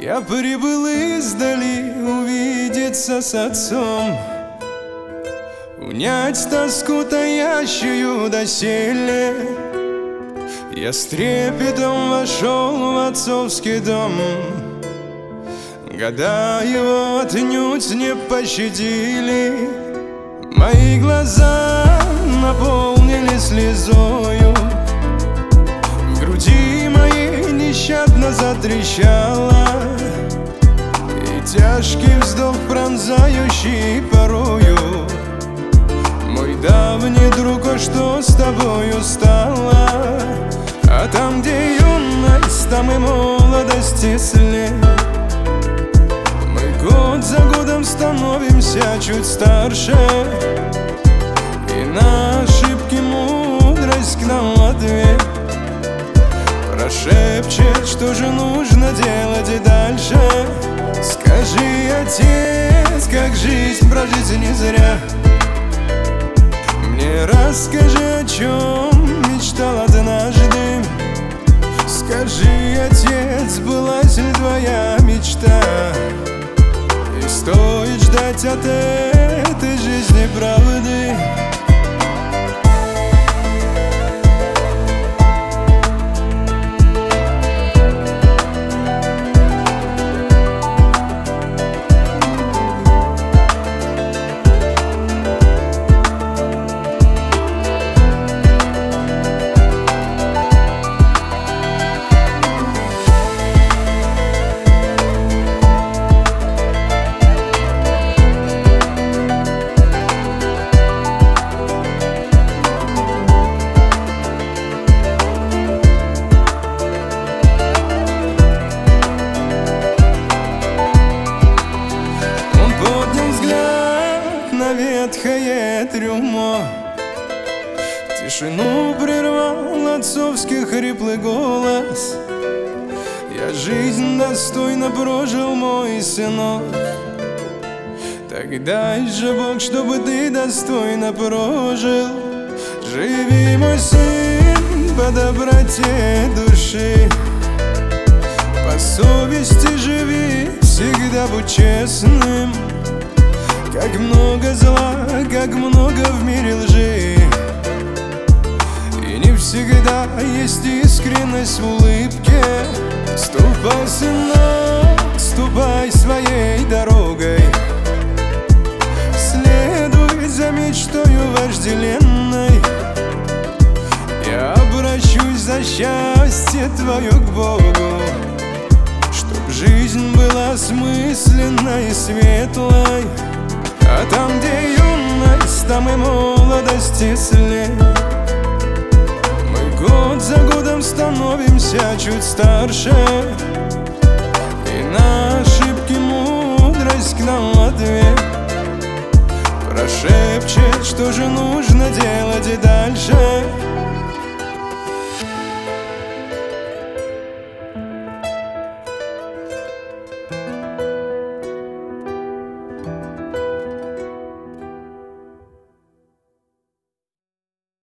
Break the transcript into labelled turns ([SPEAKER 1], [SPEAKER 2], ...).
[SPEAKER 1] Я прибыл издали увидеться с отцом, унять тоску, таящую доселе. Я с трепетом вошел в отцовский дом. Года его отнюдь не пощадили. Мои глаза наполнились слезою, в груди моей нещадно затрещало, и тяжкий вздох, пронзающий порою. Мой давний друг, а что с тобою стало? А там, где юность, там и молодости след. Мы год за годом становимся чуть старше, и на ошибки мудрость к нам в ответ прошепчет, что же нужно делать дальше. Скажи, отец, как жизнь прожить не зря. Мне расскажи, о чем мечтал однажды. Скажи, отец, сбылась ли твоя мечта? И стоит ждать от этой жизни правды. Ветхое трюмо, тишину прервал отцовский хриплый голос. Я жизнь достойно прожил, мой сынок. Так дай же Бог, чтобы ты достойно прожил. Живи, мой сын, по доброте души, по совести живи, всегда будь честным. Как много зла, как много в мире лжи, и не всегда есть искренность в улыбке. Ступай, сынок, ступай своей дорогой, следуй за мечтою вожделенной. Я обращусь за счастье твое к Богу, чтоб жизнь была осмысленной и светлой. А там, где юность, там и молодости след. Мы год за годом становимся чуть старше, и на ошибки мудрость к нам в ответ прошепчет, что же нужно делать дальше.